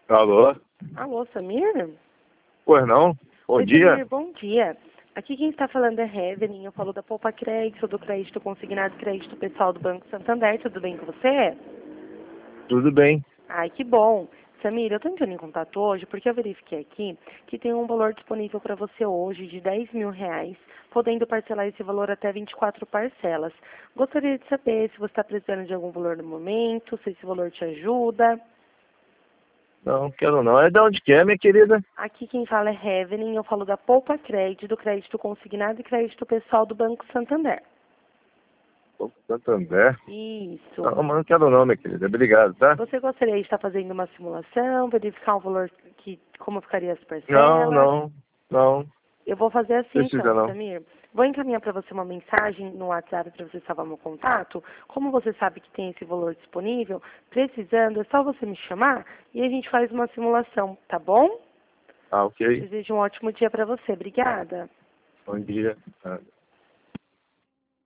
Alô? Alô, Samir? Pois não? Bom Oi, dia. Samir, bom dia. Aqui quem está falando é Evelyn, eu falo da Poupa Crédito, do crédito consignado, crédito pessoal do Banco Santander. Tudo bem com você? Tudo bem. Ai, que bom. Samir, eu estou entrando em contato hoje porque eu verifiquei aqui que tem um valor disponível para você hoje de R$ 10.000, podendo parcelar esse valor até 24 parcelas. Gostaria de saber se você está precisando de algum valor no momento, se esse valor te ajuda. Não, quero não. É de onde que é, minha querida? Aqui quem fala é Evelyn, eu falo da Poupa Crédito, do crédito consignado e crédito pessoal do Banco Santander. Pô, Santander. Isso. Não, mas não quero não, minha querida. Obrigado, tá? Você gostaria de estar fazendo uma simulação, verificar o valor como ficaria as Não, parcelas? não, não. Eu vou fazer assim Precisa então, não. Samir. Vou encaminhar para você uma mensagem no WhatsApp para você salvar meu contato. Como você sabe que tem esse valor disponível, precisando, é só você me chamar e a gente faz uma simulação, tá bom? Ah, ok. Desejo um ótimo dia para você. Obrigada. Bom dia. Ah.